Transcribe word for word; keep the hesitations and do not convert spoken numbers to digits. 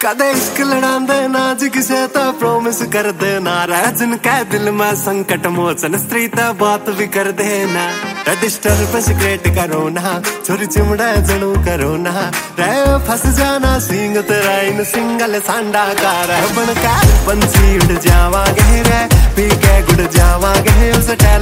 कदे इश्क लड़ांदे ना ज किसे तो प्रोमिस कर देना रह जिनके दिल में संकट मोचन स्त्री तो बात भी कर देना रजिस्टर पे सिगरेट करो ना छोरी चिमड़ा जनू करो ना रह फंस जाना सिंग तेरा इन सिंगल सांडा का रह बनका पंछी उड़ जावांगे रे पी के गुड़ जावांगे उस टैल